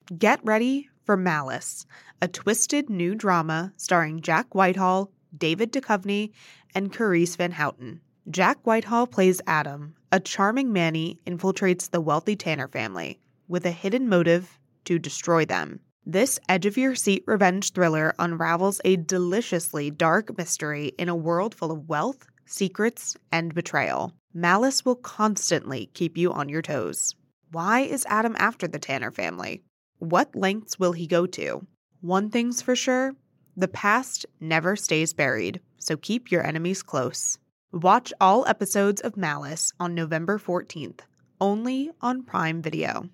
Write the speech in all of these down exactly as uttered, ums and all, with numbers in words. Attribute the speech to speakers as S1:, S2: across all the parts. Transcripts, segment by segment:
S1: Get ready for Malice, a twisted new drama starring Jack Whitehall, David Duchovny, and Carice Van Houten. Jack Whitehall plays Adam, a charming Manny infiltrates the wealthy Tanner family with a hidden motive to destroy them. This edge-of-your-seat revenge thriller unravels a deliciously dark mystery in a world full of wealth, secrets, and betrayal. Malice will constantly keep you on your toes. Why is Adam after the Tanner family? What lengths will he go to? One thing's for sure, the past never stays buried, so keep your enemies close. Watch all episodes of Malice on November fourteenth, only on Prime Video.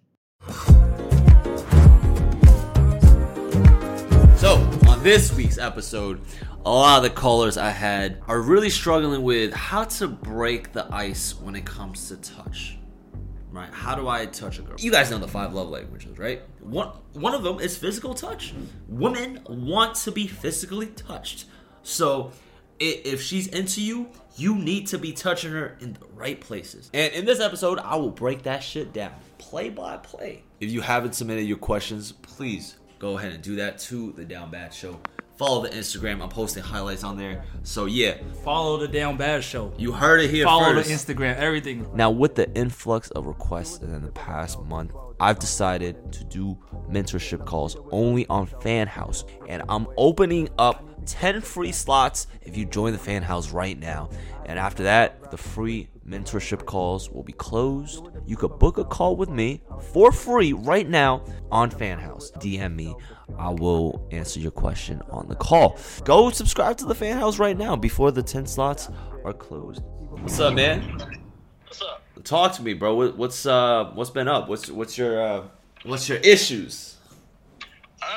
S2: So, on this week's episode, a lot of the callers I had are really struggling with how to break the ice when it comes to touch. Right? How do I touch a girl? You guys know the five love languages, right? One one of them is physical touch. Women want to be physically touched. So if she's into you, you need to be touching her in the right places. And in this episode, I will break that shit down, play by play. If you haven't submitted your questions, please go ahead and do that to the Down Bad Show. Follow the Instagram. I'm posting highlights on there. So, yeah.
S3: Follow the Down Bad Show.
S2: You heard it here
S3: Follow
S2: first.
S3: Follow the Instagram, everything.
S4: Now, with the influx of requests in the past month, I've decided to do mentorship calls only on Fan House. And I'm opening up ten free slots if you join the Fan House right now. And after that, the free mentorship calls will be closed. You could book a call with me for free right now on Fan House. D M me. I will answer your question on the call. Go subscribe to the Fan House right now before the ten slots are closed.
S2: What's up, man?
S5: What's up?
S2: Talk to me, bro. What, what's uh, what's been up? What's what's your uh, what's your issues?
S5: Uh,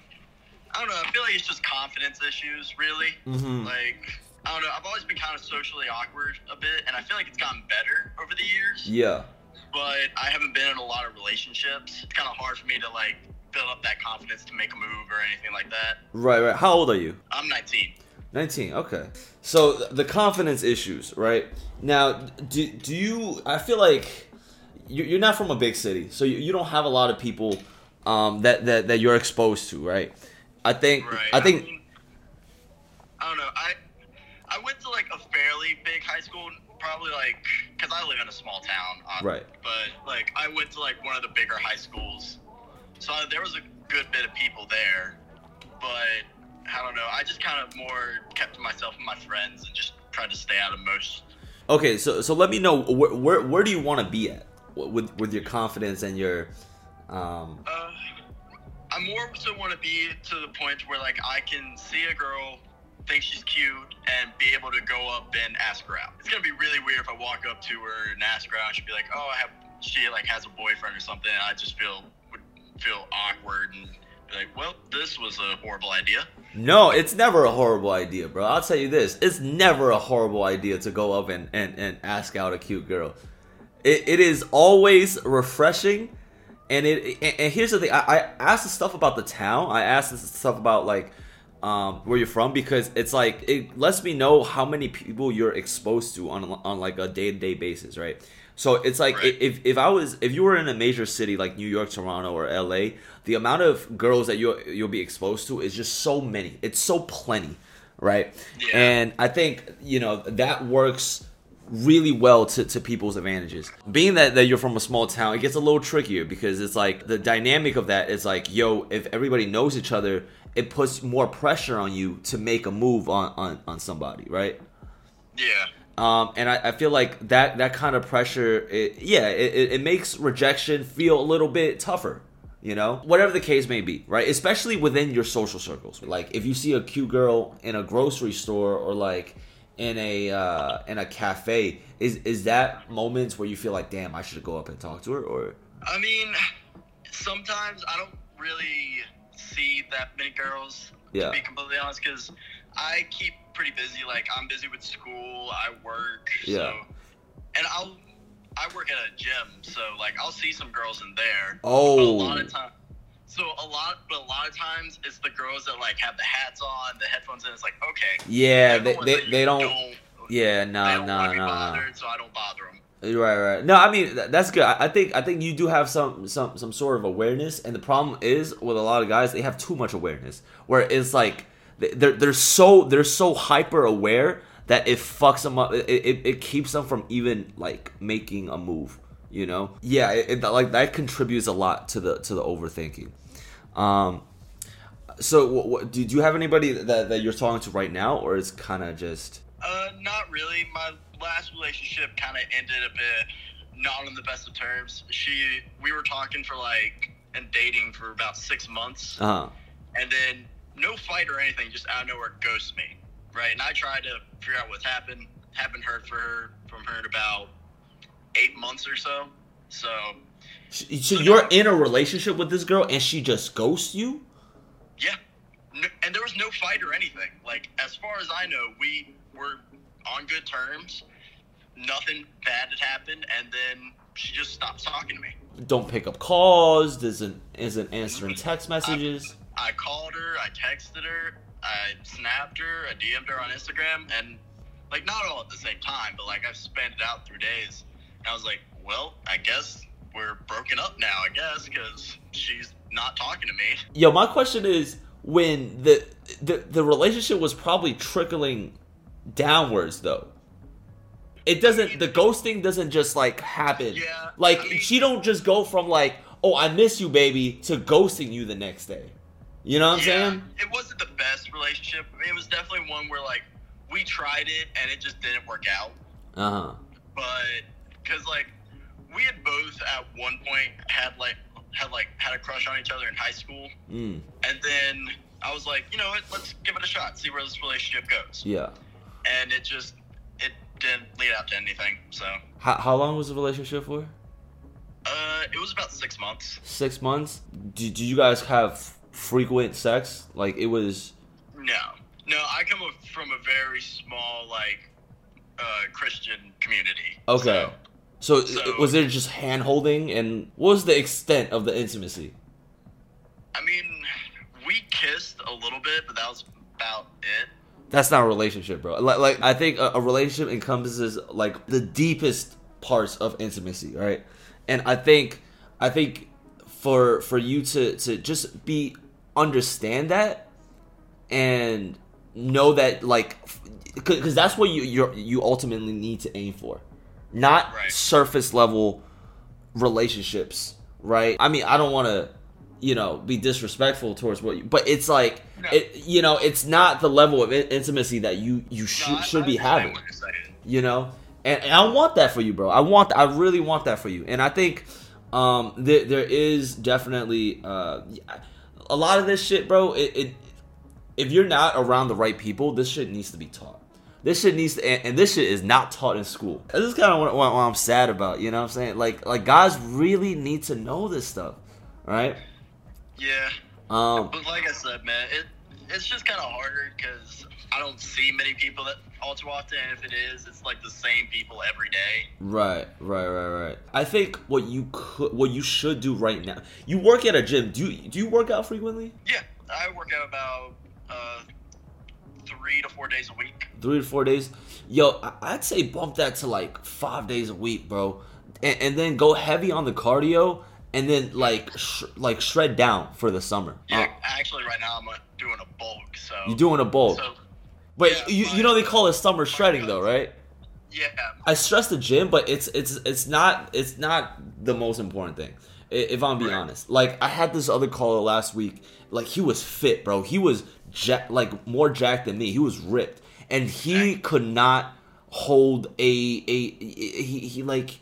S5: I don't know. I feel like it's just confidence issues, really.
S2: Mm-hmm.
S5: Like, I don't know. I've always been kind of socially awkward a bit, and I feel like it's gotten better over the years.
S2: Yeah.
S5: But I haven't been in a lot of relationships. It's kind of hard for me to like build up that confidence to make a move or anything like that.
S2: Right, right. How old are you?
S5: I'm nineteen.
S2: nineteen, okay. So the confidence issues, right? Now, do do you, I feel like you're not from a big city, so you don't have a lot of people um, that, that, that you're exposed to, right? I think,
S5: right.
S2: I think,
S5: I, mean, I don't know. I, I went to like a fairly big high school, probably like, because I live in a small town. Um,
S2: right.
S5: But like, I went to like one of the bigger high schools. So there was a good bit of people there, but I don't know. I just kind of more kept to myself and my friends and just tried to stay out of most.
S2: Okay, so so let me know where where, where do you want to be at with with your confidence and your. Um...
S5: Uh, I more so want to be to the point where like I can see a girl, think she's cute, and be able to go up and ask her out. It's gonna be really weird if I walk up to her and ask her out. She'd be like, "Oh, I have." She like has a boyfriend or something. And I just feel. feel awkward and be like, well, this was a horrible idea.
S2: No, it's never a horrible idea, bro. I'll tell you this. It's never a horrible idea to go up and, and, and ask out a cute girl. It It is always refreshing. And it and, and here's the thing. I, I asked the stuff about the town. I asked the stuff about, like, um, where you're from, because it's like, it lets me know how many people you're exposed to on, on like, a day-to-day basis, right? So it's like,
S5: right.
S2: if if I was if you were in a major city like New York, Toronto, or L A, the amount of girls that you you'll be exposed to is just so many. It's so plenty, right?
S5: Yeah.
S2: And I think, you know, that works really well to, to people's advantages. Being that, that you're from a small town, it gets a little trickier because it's like the dynamic of that is like, yo, if everybody knows each other, it puts more pressure on you to make a move on, on, on somebody, right?
S5: Yeah.
S2: Um, and I, I feel like that, that kind of pressure, it, yeah, it, it makes rejection feel a little bit tougher, you know? Whatever the case may be, right? Especially within your social circles. Like, if you see a cute girl in a grocery store or, like, in a uh, in a cafe, is is that moments where you feel like, damn, I should go up and talk to her? Or
S5: I mean, sometimes I don't really see that many girls,
S2: yeah.
S5: to be completely honest, because I keep pretty busy. Like, I'm busy with school, I work,
S2: yeah.
S5: so, and I'll, I work at a gym, so, like, I'll see some girls in there.
S2: Oh.
S5: But a lot of times, so a lot, but a lot of times, it's the girls that, like, have the hats on, the headphones in, it's like, okay.
S2: Yeah,
S5: the
S2: they, they,
S5: that
S2: they don't,
S5: don't,
S2: yeah,
S5: they
S2: nah,
S5: don't
S2: nah,
S5: want to be
S2: nah, nah.
S5: bothered, so I don't bother them.
S4: Right, right. No, I mean th- that's good. I I think I think you do have some some some sort of awareness, and the problem is with a lot of guys, they have too much awareness, where it's like they- they're they're so they're so hyper aware that it fucks them up. It, it it keeps them from even like making a move. You know? Yeah, it, it like that contributes a lot to the to the overthinking. Um. So, what, what, do, do you have anybody that, that you're talking to right now, or is kind of just?
S5: Uh, not really. My last relationship kind of ended a bit not on the best of terms. She, we were talking for like and dating for about six months,
S4: Uh huh.
S5: and then no fight or anything, just out of nowhere ghost me, right? And I tried to figure out what's happened. Haven't heard for her from her in about eight months or so. So,
S4: So you're in a relationship with this girl, and she just ghosts you?
S5: yeah. No, and there was no fight or anything. Like, as far as I know, we were on good terms. Nothing bad had happened, and then she just stopped talking to me.
S4: Don't pick up calls. Doesn't isn't answering text messages.
S5: I called her, I texted her, I snapped her, I D M'd her on Instagram, and, like, not all at the same time, but, like, I've spanned it out through days. And I was like, well, I guess we're broken up now, I guess, because she's not talking to me.
S4: Yo, my question is, when the the the relationship was probably trickling downwards, though. It doesn't. The ghosting doesn't just like happen.
S5: Yeah,
S4: Like
S5: I mean-
S4: she don't just go from like, oh, I miss you, baby, to ghosting you the next day. You know what I'm
S5: Yeah,
S4: saying?
S5: it wasn't the best relationship. It was definitely one where, like, we tried it, and it just didn't work out.
S4: Uh huh.
S5: But, because, like, we had both at one point had, like, had, like, had a crush on each other in high school.
S4: Mm.
S5: And then I was like, you know what, let's give it a shot, see where this relationship goes.
S4: Yeah.
S5: And it just, it didn't lead out to anything, so.
S4: How how long was the relationship for?
S5: Uh, it was about six months.
S4: Six months. Did, did you guys have frequent sex? Like it was.
S5: No. No, I come from a very small, like, uh, Christian community.
S4: Okay. So,
S5: So- So-
S4: was there just hand holding, and what was the extent of the intimacy?
S5: I mean, we kissed a little bit, but that was about it.
S4: That's not a relationship, bro. Like, like I think a, a relationship encompasses like the deepest parts of intimacy, right? And I think, I think for for you to to just be understand that and know that like because that's what you you you ultimately need to aim for, not
S5: Right.
S4: surface level relationships, right? I mean, I don't want to, you know, be disrespectful towards what you, but it's like,
S5: No.
S4: it, you know, it's not the level of in- intimacy that you you should
S5: No, I-
S4: should
S5: I
S4: be
S5: understand
S4: having,
S5: what you're saying.
S4: you know, and, and I want that for you, bro. I want, I really want that for you, and I think um there there is definitely uh a lot of this shit, bro. It, it if you're not around the right people, this shit needs to be taught. This shit needs to, and, and this shit is not taught in school. This is kind of what, what, what I'm sad about. You know what I'm saying? Like like guys really need to know this stuff, right?
S5: Yeah.
S4: Um,
S5: But like I said, man, it it's just kind of harder because I don't see many people that all too often. And if it is, it's like the same people every day.
S4: right, right, right, right. I think what you could, what you should do right now. You work at a gym. Do you do you work out frequently?
S5: Yeah, I work out about uh, three to four days a week.
S4: Three to four days. Yo, I- I'd say bump that to like five days a week, bro, and, and then go heavy on the cardio, and then like sh- like shred down for the summer.
S5: Yeah,
S4: Uh,
S5: actually, right now I'm uh, doing a bulk. So
S4: you're doing a bulk.
S5: So
S4: Wait,
S5: yeah,
S4: you,
S5: my-
S4: you know they call it summer shredding though, right?
S5: yeah,
S4: I stress the gym, but it's it's it's not it's not the most important thing. i- If I'm being
S5: Right.
S4: honest, like I had this other caller last week. Like he was fit, bro. He was ja- like more jacked than me. He was ripped, and he could not hold a a he he like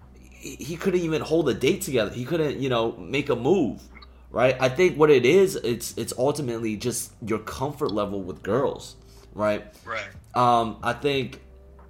S4: he he couldn't even hold a date together. He couldn't you know make a move, right? I think what it is, it's it's ultimately just your comfort level with girls, right?
S5: right.
S4: Um, I think,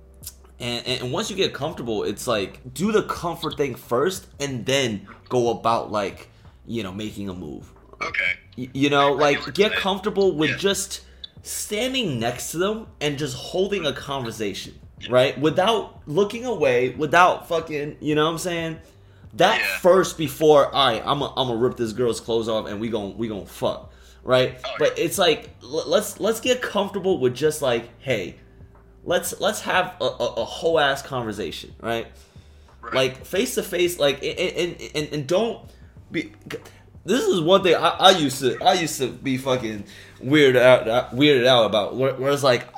S4: and, and once you get comfortable, it's like do the comfort thing first, and then go about like you know making a move.
S5: Okay.
S4: Y- You know,
S5: I- I get
S4: like
S5: what you're
S4: get
S5: saying.
S4: comfortable with
S5: Yeah.
S4: just standing next to them and just holding a conversation, right? Without looking away, without fucking, you know what I'm saying? That
S5: Yeah.
S4: first before, all right, I'm gonna I'm gonna rip this girl's clothes off and we gon' we gon' fuck, right?
S5: Oh,
S4: But it's like l- let's let's get comfortable with just like, hey, let's let's have a, a, a whole ass conversation, right?
S5: Right.
S2: Like face to face, like and and, and and don't be. This is one thing I, I used to I used to be fucking weirded out weirded out about. Where, where it's like,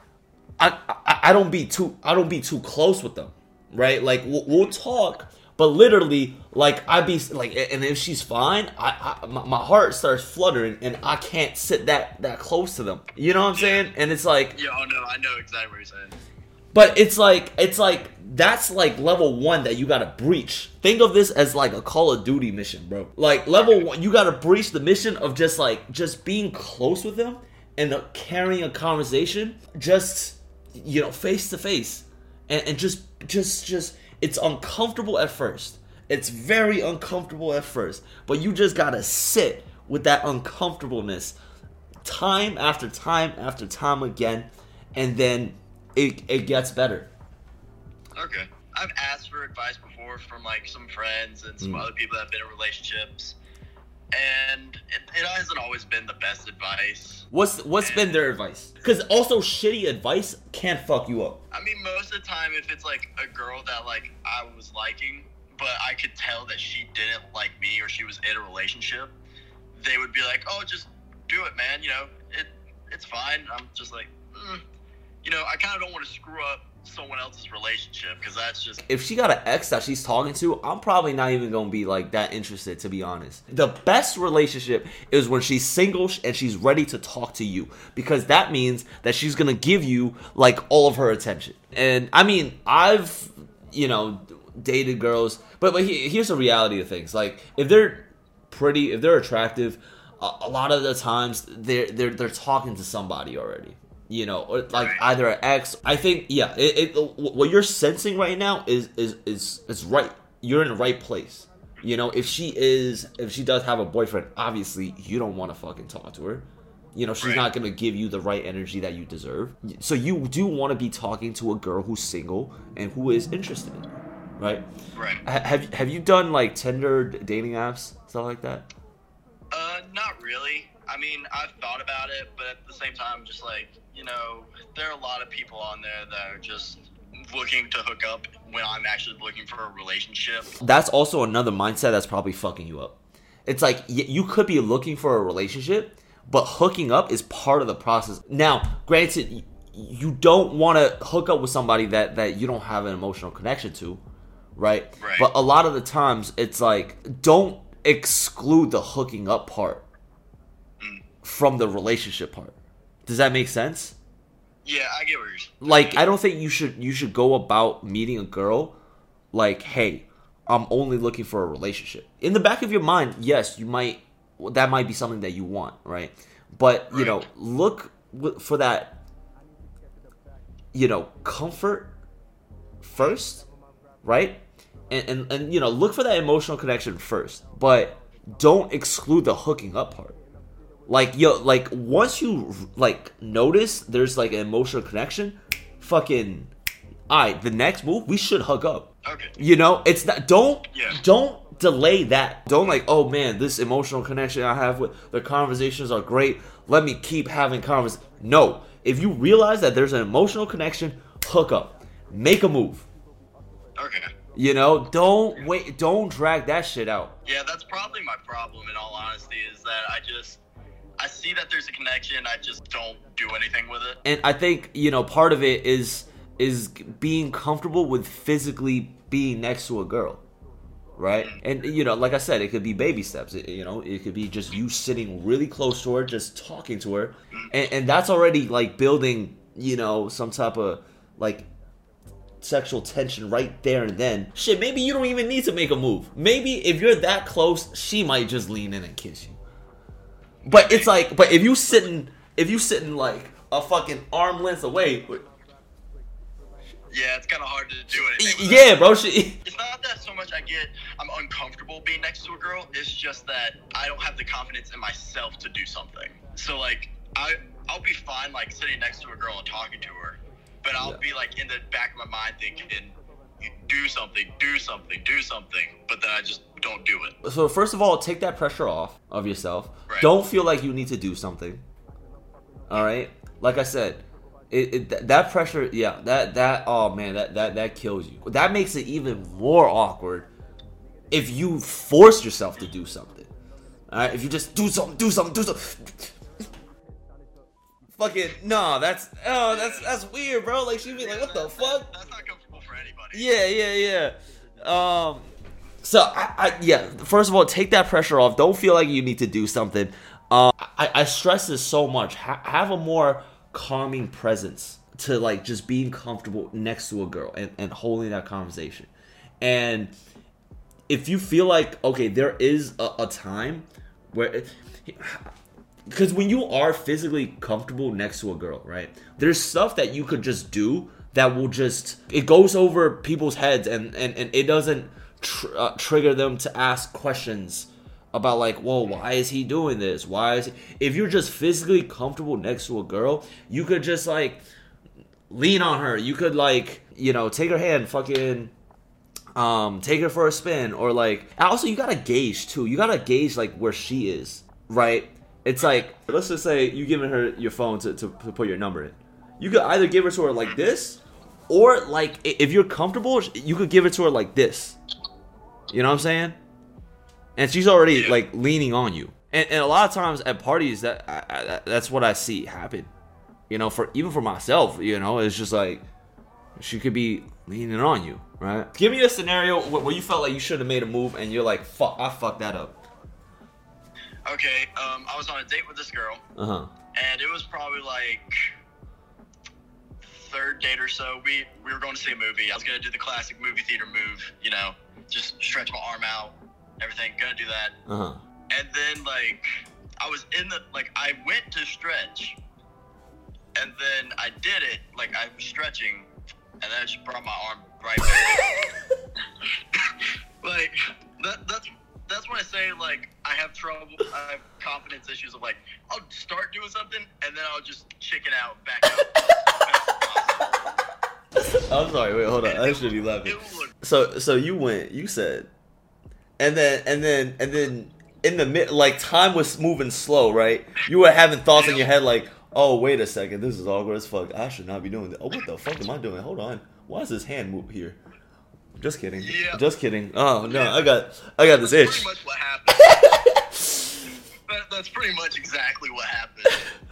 S2: I, I I don't be too I don't be too close with them, right? Like we'll, we'll talk, but literally, like I be like, and if she's fine, I, I my, my heart starts fluttering, and I can't sit that that close to them. You know what I'm saying? And it's like,
S5: Yeah, oh no, I know exactly what you're saying.
S2: but it's like it's like that's like level one that you gotta breach. Think of this as like a Call of Duty mission, bro. Like level one, you gotta breach the mission of just like just being close with them and uh, carrying a conversation, just you know, face to face, and and just just just it's uncomfortable at first. It's very uncomfortable at first, but you just gotta sit with that uncomfortableness time after time after time again, and then it it gets better.
S5: Okay. I've asked for advice before from like some friends and some
S2: Mm.
S5: other people that have been in relationships, and it, it hasn't always been the best advice.
S2: What's what's been their advice? Because also shitty advice can fuck you up.
S5: I mean, most of the time, if it's like a girl that like I was liking, but I could tell that she didn't like me or she was in a relationship, they would be like, "Oh, just do it, man. You know, it it's fine." I'm just like, mm. you know, I kind of don't want to screw up someone else's relationship because that's just
S2: If she got an ex that she's talking to, I'm probably not even gonna be like that interested, to be honest. The best relationship is when she's single and she's ready to talk to you, because that means that she's gonna give you like all of her attention. And I mean, I've you know dated girls, but but he, here's the reality of things. Like if they're pretty, if they're attractive, a, a lot of the times they're they're they're talking to somebody already. You know, or like either an ex. I think, yeah, it, it, what you're sensing right now is is is is right. You're in the right place. You know, if she is, if she does have a boyfriend, obviously you don't want to fucking talk to her. You know, she's
S5: Right.
S2: not gonna give you the right energy that you deserve. So you do want to be talking to a girl who's single and who is interested in you, right?
S5: right.
S2: Ha- Have have you done like Tinder, dating apps, stuff like that?
S5: Uh, not really. I mean, I've thought about it, but at the same time, just like, you know, there are a lot of people on there that are just looking to hook up when I'm actually looking for a relationship.
S2: That's also another mindset that's probably fucking you up. It's like y- you could be looking for a relationship, but hooking up is part of the process. Now, granted, y- you don't want to hook up with somebody that, that you don't have an emotional connection to, right?
S5: Right.
S2: But a lot of the times, it's like, don't exclude the hooking up part from the relationship part. Does that make sense?
S5: Yeah, I get what you're saying.
S2: Like, I don't think you should you should go about meeting a girl like, hey, I'm only looking for a relationship. In the back of your mind, yes, you might that might be something that you want, right? But you
S5: Right.
S2: know, look w- for that, you know, comfort first, right? And, and and you know, look for that emotional connection first, but don't exclude the hooking up part. Like, yo, like, once you, like, notice there's, like, an emotional connection, fucking, alright, the next move, we should hook up.
S5: Okay.
S2: You know, it's not, don't,
S5: Yeah.
S2: don't delay that. Don't, like, oh, man, this emotional connection I have with, the conversations are great, let me keep having conversations. No. If you realize that there's an emotional connection, hook up. Make a move.
S5: Okay.
S2: You know, don't wait, don't drag that shit out.
S5: Yeah, that's probably my problem, in all honesty, is that I just, I see that there's a connection, I just don't do anything with it.
S2: And I think, you know, part of it is is being comfortable with physically being next to a girl, right? And, you know, like I said, it could be baby steps. It, you know, it could be just you sitting really close to her, just talking to her. And, and that's already, like, building, you know, some type of, like, sexual tension right there and then. Shit, maybe you don't even need to make a move. Maybe if you're that close, she might just lean in and kiss you. But it's like, but if you sitting, if you sitting like a fucking arm length away,
S5: Yeah, it's kind of hard to do anything with
S2: yeah, bro. She,
S5: It's not that so much I get I'm uncomfortable being next to a girl. It's just that I don't have the confidence in myself to do something. So like I I'll be fine like sitting next to a girl and talking to her, but I'll
S2: Yeah.
S5: be like in the back of my mind thinking, do something, do something, do something, but then I just don't do it.
S2: so first of all, take that pressure off of yourself.
S5: Right.
S2: Don't feel like you need to do something. All right, like I said,
S4: It, it th- that pressure, yeah, that that oh man, that that that kills you. That makes it even more awkward if you force yourself to do something. All right, if you just do something, do something, do something. Fucking no, that's oh, that's that's weird, bro. Like she be like, what the fuck?
S5: That's not comfortable for anybody.
S4: Yeah, yeah, yeah. Um, so I, I yeah. First of all, take that pressure off. Don't feel like you need to do something. Um, I, I stress this so much. Ha- have a more calming presence to like just being comfortable next to a girl and, and holding that conversation. And if you feel like, okay, there is a, a time where, because when you are physically comfortable next to a girl, right, there's stuff that you could just do that will just, it goes over people's heads and, and, and it doesn't tr- uh, trigger them to ask questions about like, whoa, why is he doing this? Why is he? If you're just physically comfortable next to a girl, you could just like lean on her. You could like, you know, take her hand, fucking um, take her for a spin, or like. Also, you gotta gauge too. You gotta gauge like where she is, right? It's like, let's just say you giving her your phone to, to, to put your number in. You could either give it to her like this, or like if you're comfortable, you could give it to her like this. You know what I'm saying? And she's already
S5: Yeah.
S4: like leaning on you, and, and a lot of times at parties, that I, I, that's what I see happen. You know, for even for myself, you know, it's just like she could be leaning on you, right? Give me a scenario where, where you felt like you should have made a move, and you're like, "Fuck, I fucked that up."
S5: Okay, um, I was on a date with this girl,
S4: Uh huh.
S5: and it was probably like third date or so. We we were going to see a movie. I was gonna do the classic movie theater move, you know, just stretch my arm out, everything. Gonna do that.
S4: Uh huh.
S5: And then like I was in the like I went to stretch, and then I did it like I was stretching, and then I just brought my arm right back. Like that that's that's when I say like I have trouble. I have confidence issues of like I'll start doing something and then I'll just chicken out back up.
S4: I'm sorry. Wait, hold on. I should be laughing. So, so you went. You said, and then, and then, and then, in the mid, like time was moving slow, right? You were having thoughts in your head like, "Oh, wait a second, this is awkward as fuck. I should not be doing this. Oh, what the fuck am I doing? Hold on. Why is this hand move here?" Just kidding.
S5: Yeah.
S4: Just kidding. Oh no, I got, I got this
S5: That's
S4: itch.
S5: pretty much what happened. that, that's pretty much exactly what happened.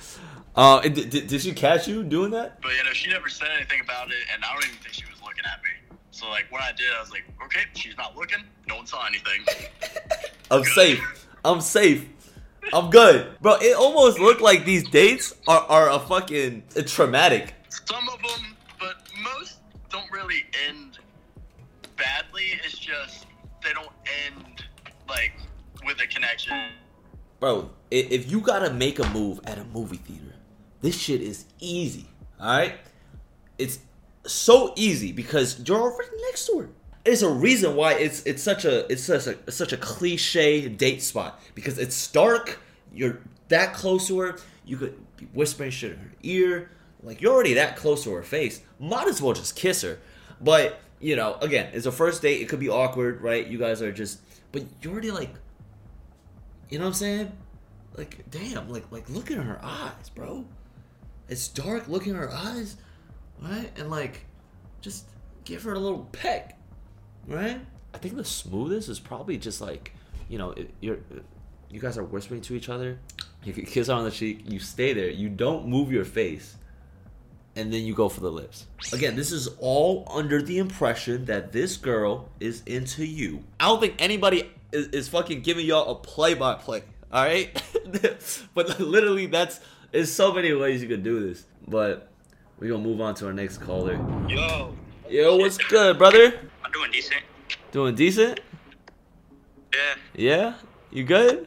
S4: Uh, did, did, did she catch you doing that?
S5: But you know, she never said anything about it, and I don't even think she was looking at me. So like when I did, I was like, okay, she's not looking. No one saw anything.
S4: I'm
S5: Good.
S4: safe. I'm safe. I'm good, bro. It almost looked like these dates are are a fucking uh, traumatic.
S5: Some of them, but most don't really end badly. It's just they don't end like with a connection.
S4: Bro, i- if you gotta make a move at a movie theater, this shit is easy. All right, it's so easy because you're already next to her. There's a reason why it's it's such a it's such a it's such a cliche date spot, because it's dark. You're that close to her. You could be whispering shit in her ear. Like, you're already that close to her face. Might as well just kiss her. But you know, again, it's a first date. It could be awkward, right? You guys are just, but you're already like, you know what I'm saying? Like, damn, like like look at her eyes, bro. It's dark. Look in her eyes, right? And like, just give her a little peck, right? I think the smoothest is probably just like, you know, if you're, you guys are whispering to each other. You can kiss her on the cheek. You stay there. You don't move your face, and then you go for the lips. Again, this is all under the impression that this girl is into you. I don't think anybody is, is fucking giving y'all a play-by-play. All right, but literally, that's there's so many ways you could do this. But we're gonna move on to our next caller.
S5: Yo,
S4: Yo, what's good, brother?
S5: I'm doing decent.
S4: Doing decent?
S5: Yeah,
S4: Yeah? You good?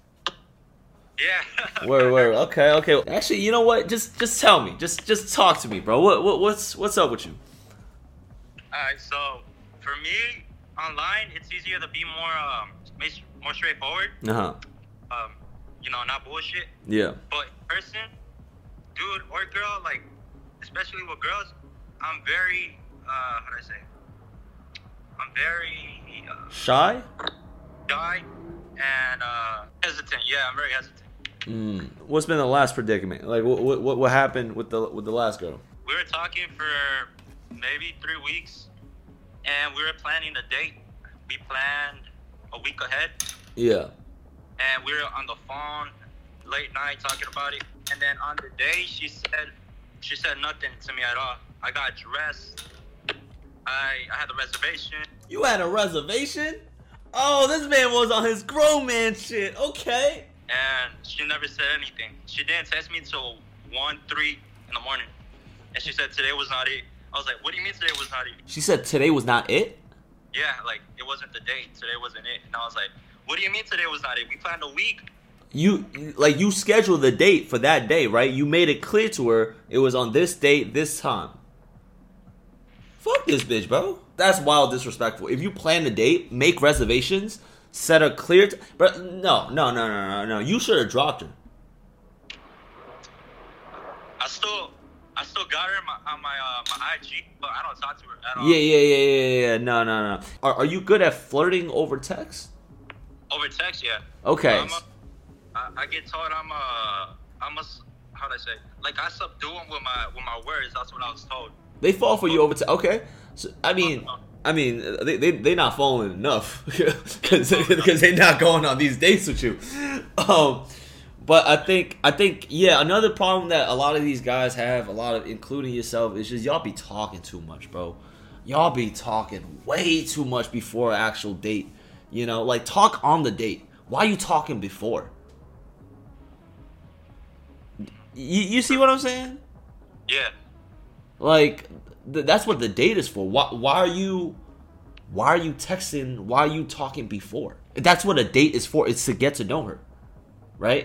S5: yeah.
S4: Word, word. Okay, okay. Actually, you know what? Just just tell me. Just just talk to me, bro. What what what's what's up with you?
S6: Alright, so for me, online, it's easier to be more um mas- more straightforward.
S4: Uh-huh.
S6: Um, you know, not bullshit.
S4: Yeah.
S6: But in person, dude or girl, like especially with girls, I'm very uh how do I say? I'm very uh,
S4: Shy?
S6: shy and uh hesitant. Yeah, I'm very hesitant.
S4: Mm. What's been the last predicament? Like, what what what happened with the with the last girl?
S6: We were talking for maybe three weeks, and we were planning a date. We planned a week ahead,
S4: Yeah.
S6: and we were on the phone late night talking about it. And then on the day, she said she said nothing to me at all. I got dressed. I I had the reservation.
S4: You had a reservation? Oh, this man was on his grown man shit. Okay.
S6: And she never said anything. She didn't text me till one, three in the morning. And she said today was not it. I was like, what do you mean today was not it?
S4: She said today was not it?
S6: Yeah, like, it wasn't the date. Today wasn't it. And I was like, what do you mean today was not it? We planned a week.
S4: You, like, you scheduled the date for that day, right? You made it clear to her it was on this date, this time. Fuck this bitch, bro. That's wild disrespectful. If you plan the date, make reservations, set a clear... T- but no, no, no, no, no, no. You should have dropped her.
S6: I still... I still got her on my, on my, uh, my I G, but I don't talk to her at all.
S4: Yeah, yeah, yeah, yeah, yeah. No, no, no. Are, are you good at flirting over text?
S6: Over text, yeah.
S4: Okay.
S6: I'm a, I, I get told I'm a... I'm a... How'd I say? Like, I subdue them with my, with my words. That's what I was told.
S4: They fall for you over text. Okay. So, I mean... I mean, they they they not falling enough because because they're not going on these dates with you. Um, but I think I think yeah, another problem that a lot of these guys have, a lot of including yourself, is just y'all be talking too much, bro. Y'all be talking way too much before an actual date. You know, like talk on the date. Why are you talking before? You you see what I'm saying?
S6: Yeah.
S4: Like. Th- that's what the date is for. Why, why are you why are you texting? Why are you talking before? That's what a date is for. It's to get to know her. Right?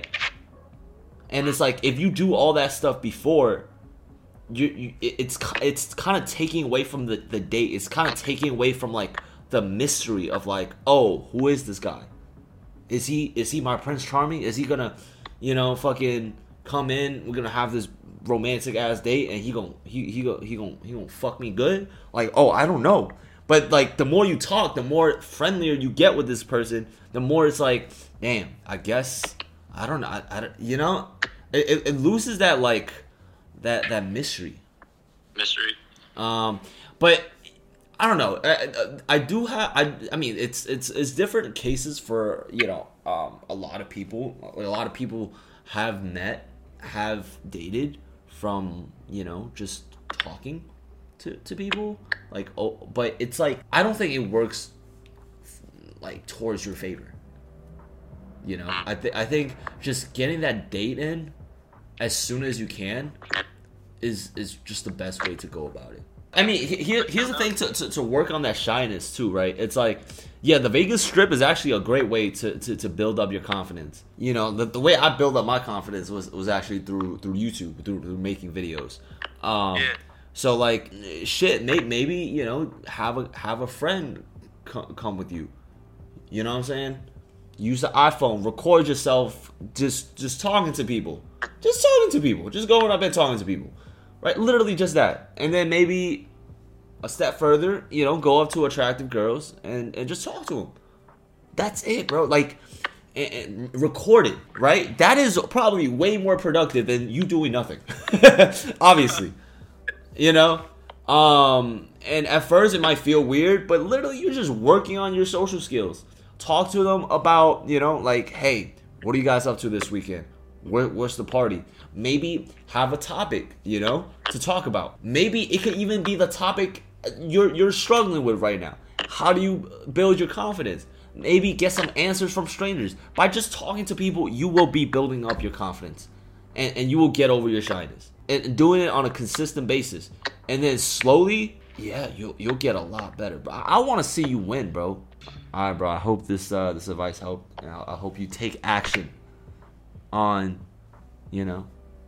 S4: And it's like if you do all that stuff before, you, you it's it's kind of taking away from the, the date. It's kind of taking away from like the mystery of like, oh, who is this guy? Is he is he my Prince Charming? Is he gonna, you know, fucking come in? We're gonna have this romantic ass date and he gon' he he gon' he gon' he gon' fuck me good. Like, oh, I don't know. But like the more you talk, the more friendlier you get with this person, the more it's like, damn, I guess I don't know. I, I don't, you know, it, it, it loses that like that that mystery.
S6: Mystery.
S4: Um, but I don't know. I, I do have. I I mean, it's it's it's different cases for you know um a lot of people. A lot of people have met, have dated from, you know, just talking to, to people. Like, oh, but it's like, I don't think it works, like, towards your favor. You know? I, th- I think just getting that date in as soon as you can is is just the best way to go about it. I mean, here, here's the thing to, to, to work on that shyness, too, right? It's like, yeah, the Vegas Strip is actually a great way to, to, to build up your confidence. You know, the, the way I built up my confidence was, was actually through through YouTube, through, through making videos. Um,
S6: Yeah.
S4: So, like, shit, maybe, maybe, you know, have a have a friend co- come with you. You know what I'm saying? Use the iPhone, record yourself just just talking to people. Just talking to people. Just going up and talking to people. Right? Literally just that. And then maybe a step further, you know, go up to attractive girls and, and just talk to them. That's it, bro. Like, and, and record it, right? That is probably way more productive than you doing nothing. Obviously. You know? Um, and at first it might feel weird, but literally you're just working on your social skills. Talk to them about, you know, like, hey, what are you guys up to this weekend? Where, where's the party? Maybe have a topic, you know, to talk about. Maybe it could even be the topic you're you're struggling with right now. How do you build your confidence? Maybe get some answers from strangers. By just talking to people, you will be building up your confidence. And, and you will get over your shyness. And doing it on a consistent basis. And then slowly, yeah, you'll, you'll get a lot better. But I, I want to see you win, bro. All right, bro. I hope this uh, this advice helped. And I, I hope you take action on, you know,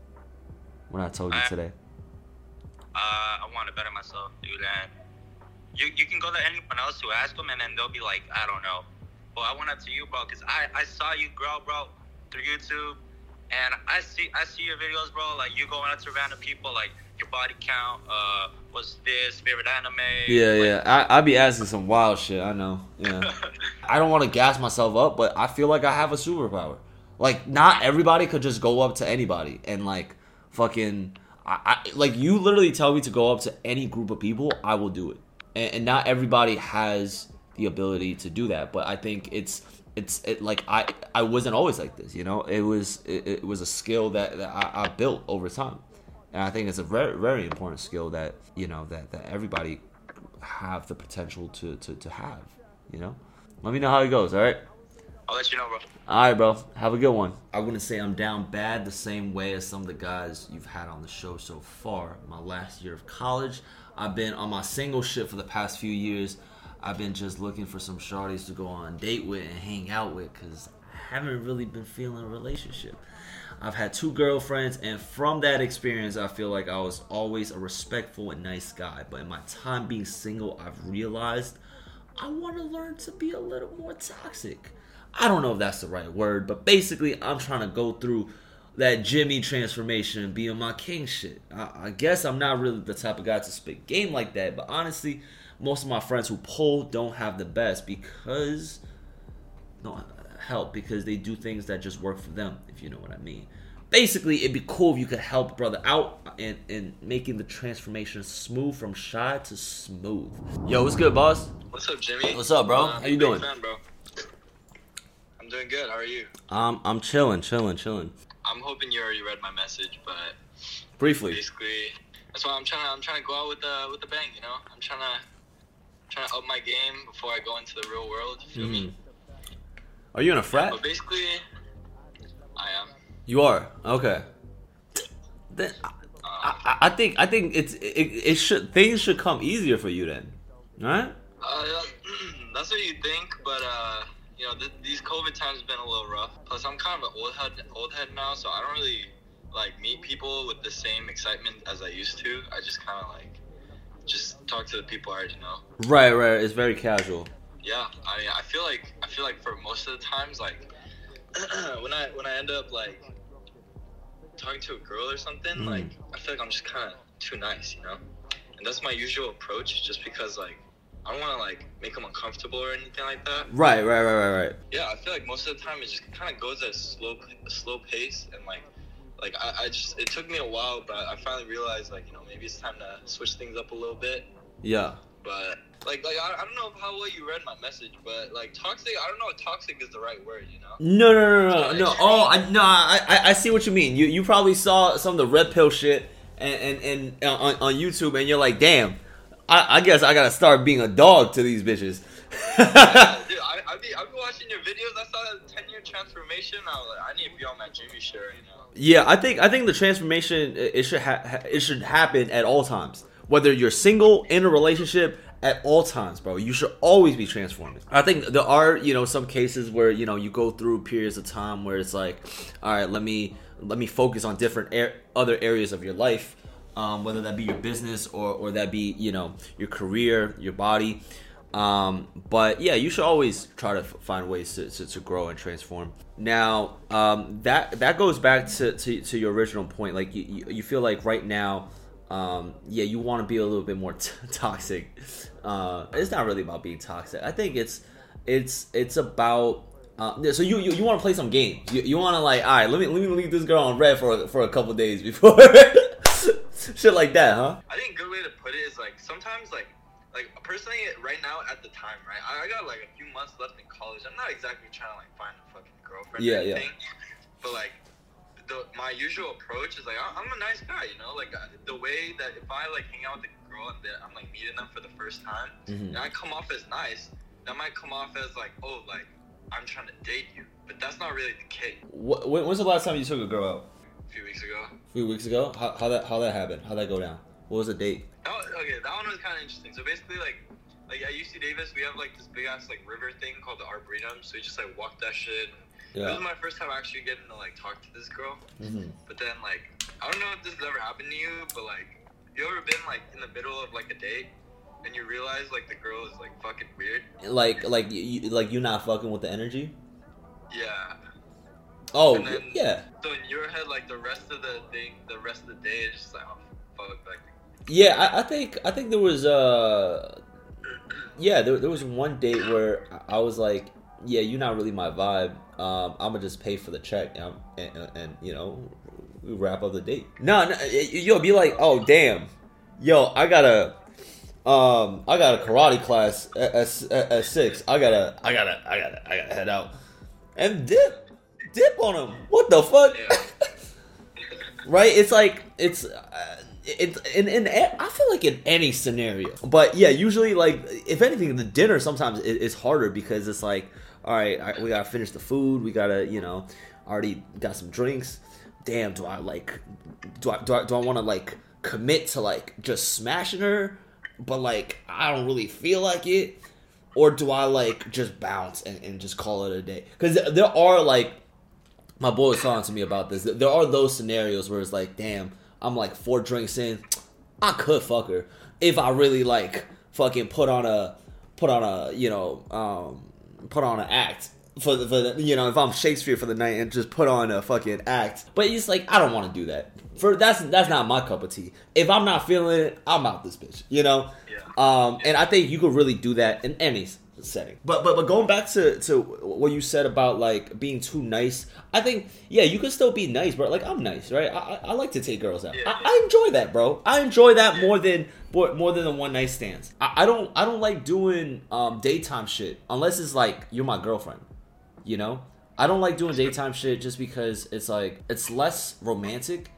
S4: what I told you today.
S6: Uh, I want to better myself, dude. And you you can go to anyone else to ask them, and then they'll be like, I don't know. But I went up to you, bro, because I, I saw you grow, bro, through YouTube. And I see I see your videos, bro. Like, you going up to random people, like, your body count, uh, what's this, favorite anime.
S4: Yeah,
S6: like,
S4: yeah. I, I be asking some wild shit, I know. Yeah. I don't want to gas myself up, but I feel like I have a superpower. Like, not everybody could just go up to anybody and like fucking. I, I like you literally tell me to go up to any group of people, I will do it. And, and not everybody has the ability to do that. But I think it's it's it, like I I wasn't always like this. You know, it was it, it was a skill that, that I, I built over time, and I think it's a very very important skill that you know that, that everybody have the potential to, to, to have. You know, let me know how it goes. All right.
S6: I'll let you know, bro.
S4: All right, bro. Have a good one. I wouldn't say I'm down bad the same way as some of the guys you've had on the show so far. My last year of college, I've been on my single shit for the past few years. I've been just looking for some shorties to go on a date with and hang out with because I haven't really been feeling a relationship. I've had two girlfriends, and from that experience, I feel like I was always a respectful and nice guy. But in my time being single, I've realized I want to learn to be a little more toxic. I don't know if that's the right word, but basically I'm trying to go through that Jimmy transformation and be on my king shit. I, I guess I'm not really the type of guy to spit game like that, but honestly, most of my friends who pull don't have the best because, no, help, because they do things that just work for them, if you know what I mean. Basically, it'd be cool if you could help brother out in, in making the transformation smooth from shy to smooth. Yo, what's good, boss?
S6: What's up, Jimmy?
S4: What's up, bro?
S6: Uh,
S4: How you
S6: big
S4: doing?
S6: Fan, bro. I'm doing good. How are you?
S4: Um, I'm chilling, chilling, chilling.
S6: I'm hoping you already read my message, but
S4: Briefly.
S6: basically, that's why I'm trying to. I'm trying to go out with the with the bang. You know, I'm trying to trying to up my game before I go into the real world. You feel
S4: Mm.
S6: me?
S4: Are you in a frat?
S6: But basically, I am.
S4: You are? Okay. Then I,
S6: Uh,
S4: I, I think I think it's it, it should things should come easier for you then, right?
S6: uh, that's what you think, but uh, you know, th- these COVID times have been a little rough. Plus, I'm kind of an old head, old head now, so I don't really like meet people with the same excitement as I used to. I just kind of like just talk to the people I already know.
S4: Right, right. It's very casual.
S6: Yeah, I mean, I feel like I feel like for most of the times, like when I when I end up like talking to a girl or something,
S4: Mm.
S6: like I feel like I'm just kind of too nice, you know. And that's my usual approach, just because like I don't want to like make them uncomfortable or anything like that.
S4: Right, right, right, right, right.
S6: Yeah, I feel like most of the time it just kind of goes at a slow a slow pace, and like like I, I just it took me a while, but I finally realized like you know maybe it's time to switch things up a little bit.
S4: Yeah.
S6: But like like I, I don't know how well you read my message, but like toxic, I don't know if toxic is the right word, you know.
S4: No, no, no, no, no. Oh, I, no. I, I, I see what you mean. You, you probably saw some of the red pill shit and and, and on, on YouTube, and you're like, damn. I, I guess I gotta start being a dog to these bitches.
S6: Yeah, dude, I I be I be watching your videos. I saw that ten year transformation. I was like, I need to be on that Jimmy show, you know.
S4: Yeah, I think I think the transformation it it should ha- ha- it should happen at all times. Whether you're single, in a relationship, at all times, bro. You should always be transforming. I think there are, you know, some cases where, you know, you go through periods of time where it's like, all right, let me let me focus on different air, other areas of your life, um, whether that be your business or or that be, you know, your career, your body. Um, but yeah, you should always try to f- find ways to, to, to grow and transform. Now, um, that that goes back to, to, to your original point. Like you, you, you feel like right now, um, yeah, you want to be a little bit more t- toxic. Uh, it's not really about being toxic. I think it's it's it's about uh, so you you, you want to play some games. You, you want to like, all right, let me let me leave this girl on red for a, for a couple days before shit like that, huh?
S6: I think a good way to put it is like sometimes like like personally right now at the time, right? I, I got like a few months left in college. I'm not exactly trying to like find a fucking girlfriend
S4: Yeah,
S6: or
S4: yeah.
S6: anything. But like the my usual approach is like I- I'm a nice guy, you know. Like uh, the way that if I like hang out with a girl and then I'm like meeting them for the first time,
S4: Mhm.
S6: and I come off as nice, that might come off as like, oh, like I'm trying to date you, but that's not really the case.
S4: Wh- when, when's the last time you took a girl out?
S6: A few weeks ago.
S4: A few weeks ago. How how that how that happened? How that go down? What was the date?
S6: That was, okay, that one was kind of interesting. So basically, like, like at U C Davis, we have like this big ass like river thing called the Arboretum. So we just like walked that shit. This
S4: Yeah.
S6: was my first time actually getting to like talk to this girl.
S4: Mm-hmm.
S6: But then like, I don't know if this has ever happened to you, but like, you ever been like in the middle of like a date and you realize like the girl is like fucking weird?
S4: Like like you like you not fucking with the energy?
S6: Yeah.
S4: Oh
S6: And then-
S4: yeah.
S6: So in your head, like the rest of the thing, the rest of the day is just like, oh fuck, like.
S4: Yeah, I, I think I think there was uh yeah there, there was one date where I I was like yeah, you're not really my vibe. Um, I'm gonna just pay for the check, and, and, and, and you know, we wrap up the date. No, no, yo, be like, oh damn, yo, I gotta, um, I got a karate class at, at, at six. I gotta, I gotta, I gotta, I gotta head out and dip, dip on him. What the fuck? Right? It's like it's. Uh, It's in, in I feel like in any scenario, but yeah, usually like if anything, the dinner sometimes it, it's harder because it's like, all right, I, we gotta finish the food, we gotta, you know, already got some drinks. Damn, do I like, do I do I, do I want to like commit to like just smashing her, but like I don't really feel like it, or do I like just bounce and, and just call it a day? Because there are like, my boy was talking to me about this. There are those scenarios where it's like, damn. I'm like four drinks in, I could fuck her if I really like fucking put on a put on a you know um put on an act for the, for the, you know if I'm Shakespeare for the night and just put on a fucking act. But it's like I don't want to do that. For that's that's not my cup of tea. If I'm not feeling it, I'm out this bitch. You know.
S5: Yeah.
S4: Um, and I think you could really do that in any setting. But but but going back to, to what you said about like being too nice, I think yeah you can still be nice, bro. Like I'm nice, right? I I, I like to take girls out.
S5: Yeah.
S4: I, I enjoy that, bro. I enjoy that more than more, more than the one night stands. I, I don't I don't like doing um daytime shit unless it's like you're my girlfriend, you know. I don't like doing daytime shit just because it's like it's less romantic.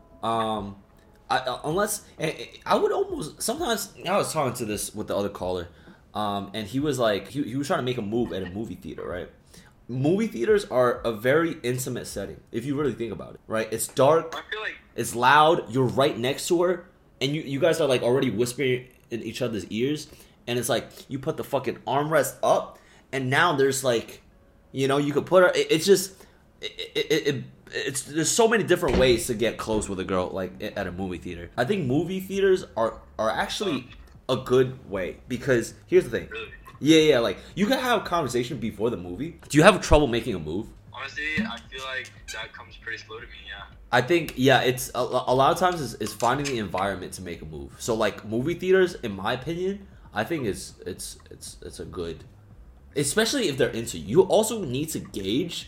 S4: Um, I, uh, unless I would almost sometimes I was talking to this with the other caller. Um, and he was like, he, he was trying to make a move at a movie theater, right? Movie theaters are a very intimate setting, if you really think about it, right? It's dark,
S5: I feel like
S4: it's loud, you're right next to her, and you, you guys are like already whispering in each other's ears, and it's like, you put the fucking armrest up, and now there's like, you know, you could put her, it, it's just, it, it, it, it's, there's so many different ways to get close with a girl, like, at a movie theater. I think movie theaters are, are actually a good way, because here's the thing.
S5: really.
S4: Yeah, yeah, like you can have a conversation before the movie. Do you have trouble making a move?
S5: Honestly, I feel like that comes pretty slow to me. Yeah.
S4: I think yeah, it's a, a lot of times is, is finding the environment to make a move. So like movie theaters, in my opinion, I think it's it's it's it's a good, especially if they're into you. You also need to gauge,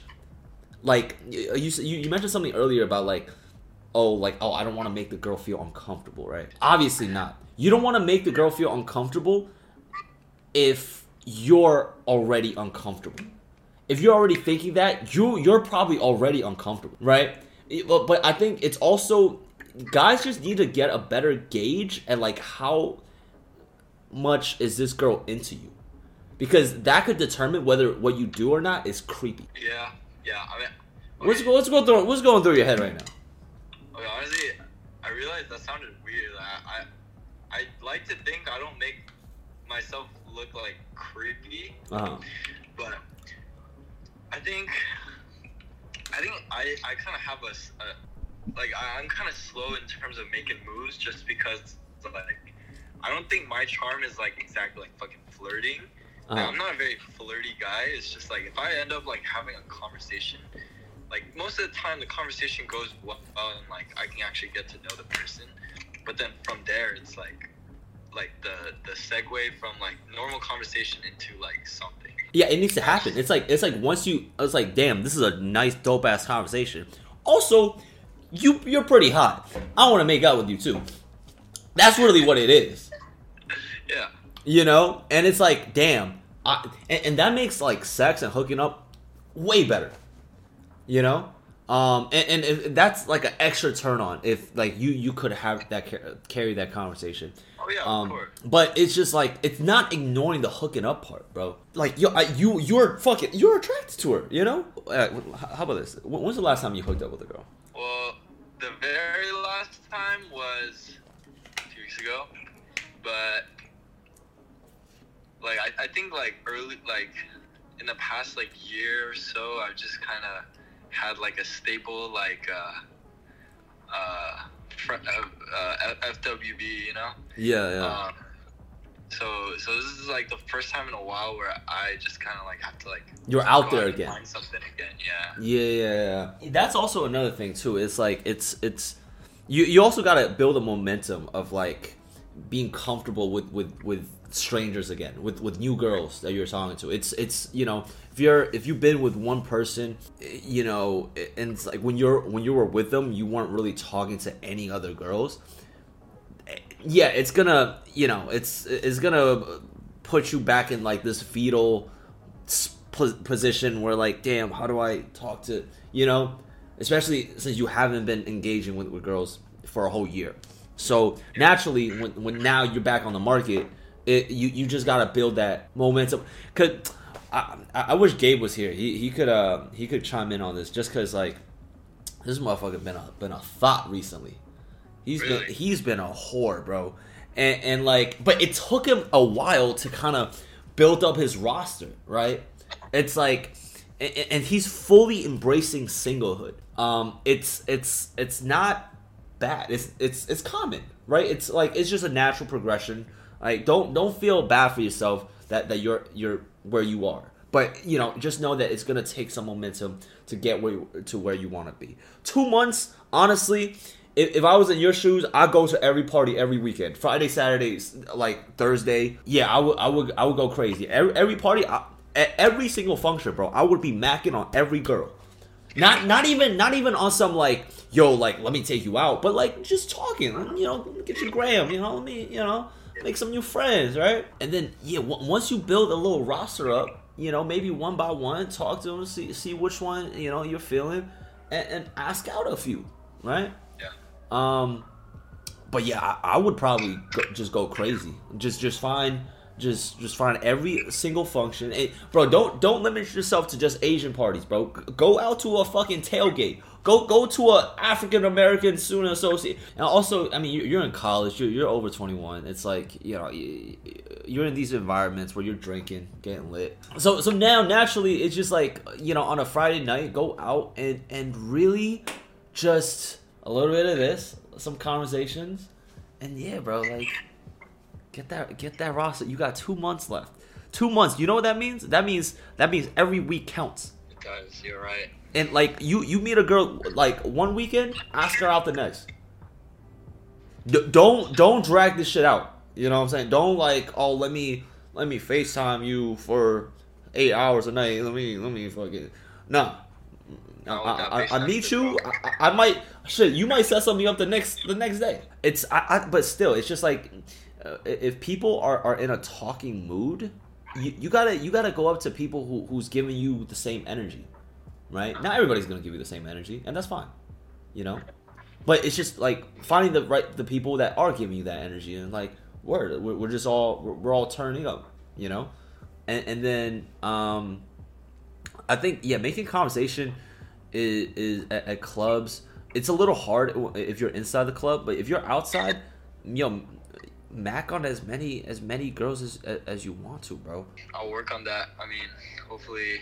S4: like you you you mentioned something earlier about like, oh like oh I don't want to make the girl feel uncomfortable, right? Obviously not. You don't want to make the girl feel uncomfortable if you're already uncomfortable. If you're already thinking that, you you're probably already uncomfortable, right? It, but, but I think it's also guys just need to get a better gauge at like how much is this girl into you, because that could determine whether what you do or not is creepy.
S5: Yeah. Yeah. I mean, okay.
S4: What's what's going through what's going through your head right now?
S5: Okay, honestly, I realized that sounded weird. I, I I like to think I don't make myself look like creepy,
S4: Uh-huh.
S5: but I think I think I, I kind of have a, a like I, I'm kind of slow in terms of making moves just because like I don't think my charm is like exactly like fucking flirting.
S4: Uh-huh.
S5: Like, I'm not a very flirty guy. It's just like if I end up like having a conversation, like most of the time the conversation goes well and like I can actually get to know the person. But then from there, it's like, like the the segue from like normal conversation into like something.
S4: Yeah, it needs to happen. It's like it's like once you, it's like damn, this is a nice dope ass conversation. Also, you you're pretty hot. I want to make out with you too. That's really what it is.
S5: Yeah.
S4: You know, and it's like damn, I, and, and that makes like sex and hooking up way better. You know. Um and, and if that's like an extra turn on if like you you could have that carry that conversation.
S5: Oh yeah,
S4: um,
S5: of course.
S4: But it's just like it's not ignoring the hooking up part, bro. Like yo, I, you you're fucking you're attracted to her, you know. Uh, how about this? When's the last time you hooked up with a girl?
S5: Well, the very last time was two weeks ago, but like I, I think like early like in the past like year or so, I've just kind of had like a stable like uh uh, fr- uh F W B, you know.
S4: Yeah, yeah.
S5: Um, so so this is like the first time in a while where I just kind of like have to like
S4: You're out
S5: go
S4: there
S5: and
S4: again.
S5: find something again. Yeah.
S4: Yeah, yeah, yeah. That's also another thing too. It's like it's it's you you also gotta build a momentum of like being comfortable with with with
S2: strangers again, with with new girls that you're talking to. It's it's you know, if you're if you've been with one person, you know, and it's like when you're when you were with them, you weren't really talking to any other girls. Yeah, it's gonna, you know, it's it's gonna put you back in like this fetal position where like, damn, how do I talk to, you know, especially since you haven't been engaging with, with girls for a whole year. So naturally, when when now you're back on the market, it, you you just gotta build that momentum. Cause I, I wish Gabe was here. He he could uh he could chime in on this, just cause like this motherfucker been a been a thought recently. He's
S5: Really?
S2: been he's been a whore, bro, and and like, but it took him a while to kind of build up his roster, right? It's like, and, and he's fully embracing singlehood. Um, it's it's it's not bad. It's it's it's common, right? It's like it's just a natural progression. Like don't don't feel bad for yourself that that you're you're where you are. But you know, just know that it's gonna take some momentum to get where to where you want to be. Two months, honestly. If, if I was in your shoes, I'd go to every party every weekend. Friday, Saturdays, like Thursday. Yeah, I would, I would, I would go crazy. Every, every party, I, at every single function, bro. I would be macking on every girl. Not, not even, not even on some like, yo, like let me take you out, but like just talking. You know, let me get you Graham. You know, let me, you know, make some new friends, right? And then yeah, w- once you build a little roster up, you know, maybe one by one, talk to them, see, see which one you know you're feeling, and, and ask out a few, right? Um, but yeah, I, I would probably go, just go crazy. Just, just find, just, just find every single function. And, bro, don't, don't limit yourself to just Asian parties, bro. Go out to a fucking tailgate. Go, go to a African American student associate. And also, I mean, you're in college. You're, you're over twenty-one. It's like, you know, you're in these environments where you're drinking, getting lit. So, so now naturally, it's just like, you know, on a Friday night, go out and, and really just. A little bit of this, some conversations, and yeah, bro, like get that get that roster. You got two months left. Two months. You know what that means? That means that means every week counts.
S6: It does. You're right.
S2: And like you, you meet a girl like one weekend, ask her out the next. D- don't don't drag this shit out. You know what I'm saying? Don't like, oh, let me let me FaceTime you for eight hours a night. Let me let me fucking no. I, I, I, I meet you. I, I might shit. You might set something up the next the next day. It's I, I but still, it's just like uh, if people are, are in a talking mood, you, you gotta you gotta go up to people who who's giving you the same energy, right? Not everybody's gonna give you the same energy, and that's fine, you know. But it's just like finding the right the people that are giving you that energy, and like word, we're, we're just all we're, we're all turning up, you know, and and then um, I think yeah, making conversation. Is, is at, at clubs. It's a little hard if you're inside the club, but if you're outside, you know, mac on as many as many girls as as you want to, bro.
S6: I'll work on that. I mean, hopefully.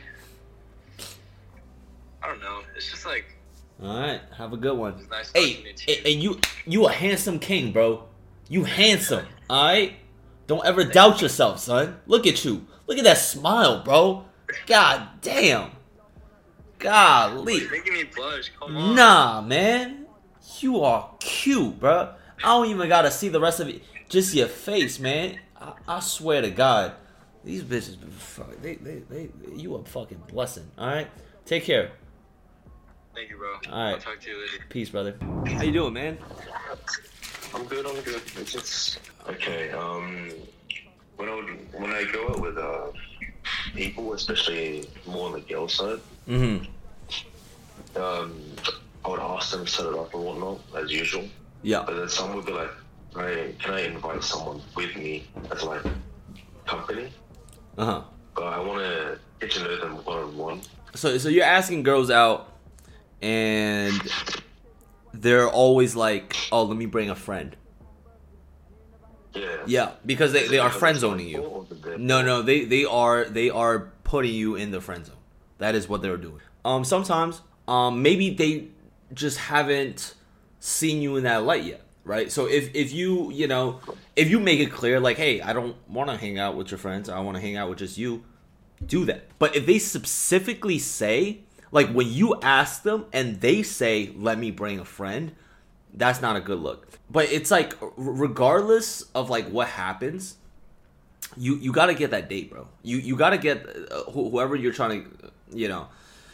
S6: I don't know. It's just like.
S2: All right, have a good one.
S6: It's nice
S2: hey,
S6: talking to
S2: hey,
S6: you.
S2: hey, you you a handsome king, bro. You handsome. All right, don't ever doubt yourself, son. Look at you. Look at that smile, bro. God damn. Golly.
S6: You're making me blush. Come on.
S2: Nah, man. You are cute, bro. I don't even gotta see the rest of it. Just your face, man. I, I swear to God. These bitches, they, they, they, you a fucking blessing, alright? Take care.
S6: Thank you, bro.
S2: All right.
S6: I'll talk to you later.
S2: Peace, brother. How you doing, man?
S7: I'm good. I'm good. It's just okay. Um, when I would, when I go out with uh people, especially more on the girl side,
S2: Mm-hmm.
S7: um, I would ask them to set it up and whatnot as usual.
S2: Yeah.
S7: But then some would be like, "Hey, can I invite someone with me as like company?
S2: Uh huh.
S7: But I want to get to know them one on one."
S2: So, so you're asking girls out, and they're always like, "Oh, let me bring a friend."
S7: Yeah.
S2: Yeah, because they, they are friend zoning you.
S7: Or did they-
S2: No, no, they they are they are putting you in the friend zone. That is what they're doing. Um, sometimes, um, maybe they just haven't seen you in that light yet, right? So if if you you know if you make it clear, like, hey, I don't want to hang out with your friends, I want to hang out with just you, do that. But if they specifically say, like, when you ask them and they say, let me bring a friend, that's not a good look. But it's like, regardless of like what happens, you you got to get that date, bro. You you got to get uh, wh- whoever you're trying to, you know,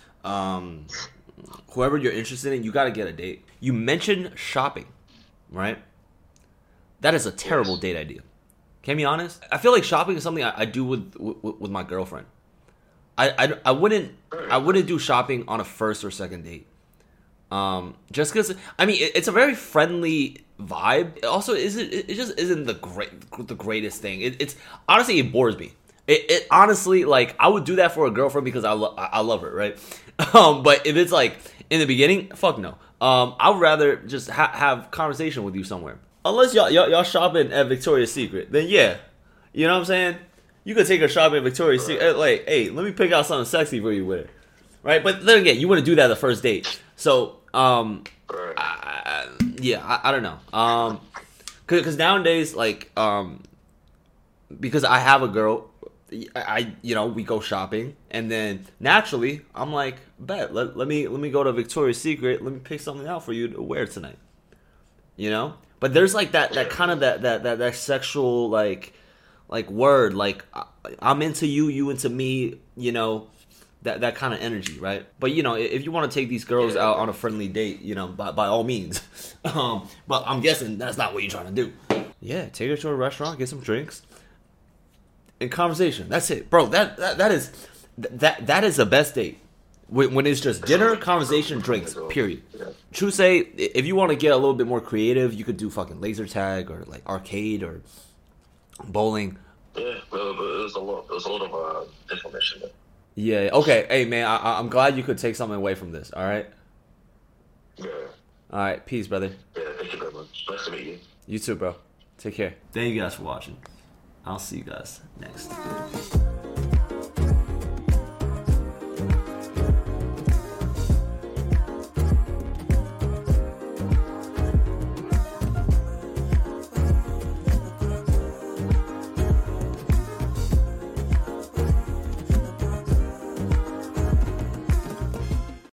S2: um, whoever you're interested in. You got to get a date. You mentioned shopping, right? That is a terrible yes. date idea. Can I be honest? I feel like shopping is something I, I do with, with with my girlfriend. I, I, I wouldn't I wouldn't do shopping on a first or second date. Um, just because I mean it, it's a very friendly vibe. It also isn't it just isn't the great the greatest thing. It, it's honestly it bores me. It, it honestly like I would do that for a girlfriend because I lo- I love her, right? Um, but if it's like in the beginning, fuck no. Um, I would rather just ha- have conversation with you somewhere. Unless y'all, y'all y'all shopping at Victoria's Secret, then yeah, you know what I'm saying. You could take her shopping at Victoria's Secret. Like, hey, let me pick out something sexy for you with it, right? But then again, you wouldn't do that the first date. So, um, I, yeah, I, I don't know. Um, because nowadays, like, um, because I have a girl, I, I you know we go shopping, and then naturally I'm like, bet let, let me let me go to Victoria's Secret. Let me pick something out for you to wear tonight. You know. But there's like that, that kind of that, that, that, that sexual like like word like I'm into you, you into me, you know, that that kind of energy, right? But you know, if you want to take these girls out on a friendly date, you know, by by all means. um, but I'm guessing that's not what you're trying to do. Yeah, take her to a restaurant, get some drinks, and conversation. That's it, bro. That that, that is that that is the best date. When, when it's just dinner, conversation, drinks, period. True say, if you want to get a little bit more creative, you could do fucking laser tag or like arcade or bowling.
S7: Yeah, well, it was a lot. It was a lot of uh, information.
S2: Yeah. Okay. Hey, man, I, I'm glad you could take something away from this. All right.
S7: Yeah.
S2: All right. Peace, brother.
S7: Yeah. Thank you very much. Nice to meet you.
S2: You too, bro. Take care. Thank you guys for watching. I'll see you guys next.